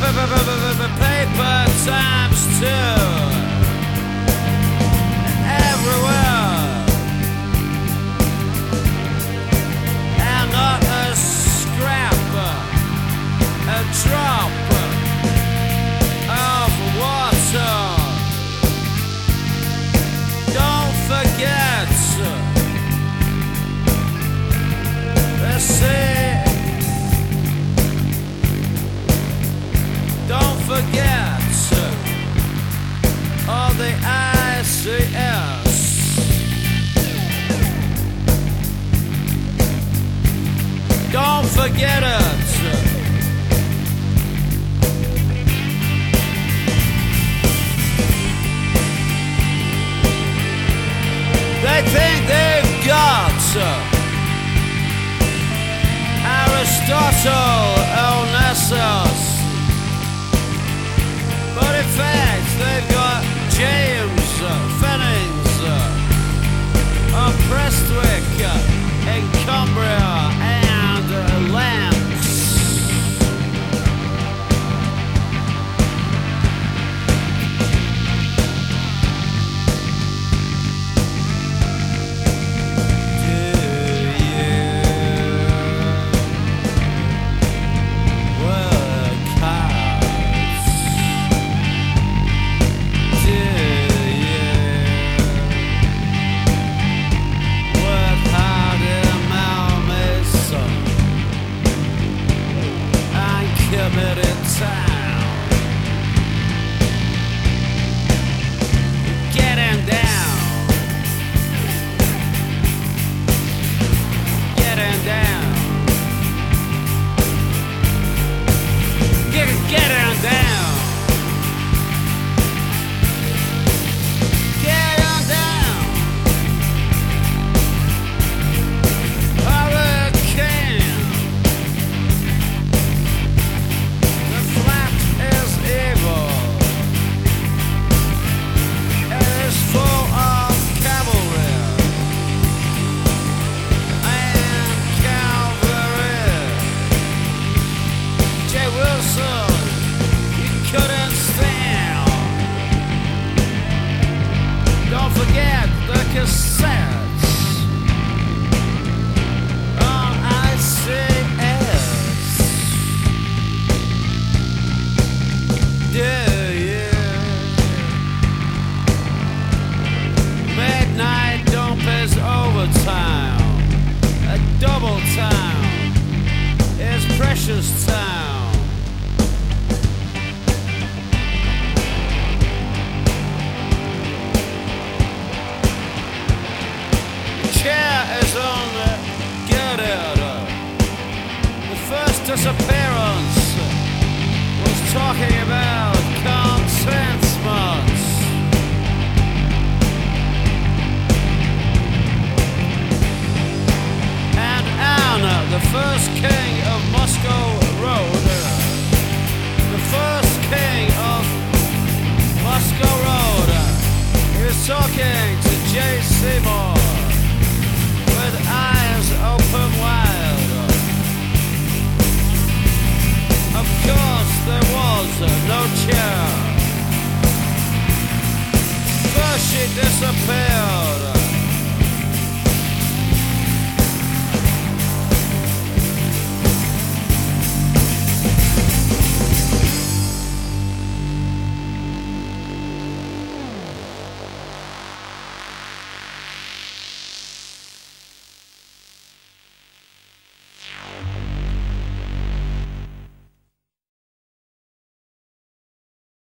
paper times two everywhere, and not a scrap, a drop of water. Don't forget the sea. Don't forget all the ICS. Don't forget it. They think they've got Aristotle, Onassis, but in fact they've got James, Fennings, Prestwick, and Cumbria, and Lance. Disappearance was talking about contentment. And Anna, the first king of Moscow Road, the first king of Moscow Road, is talking to Jay Seymour with eyes open wide. Of course there was no chair. First she disappeared.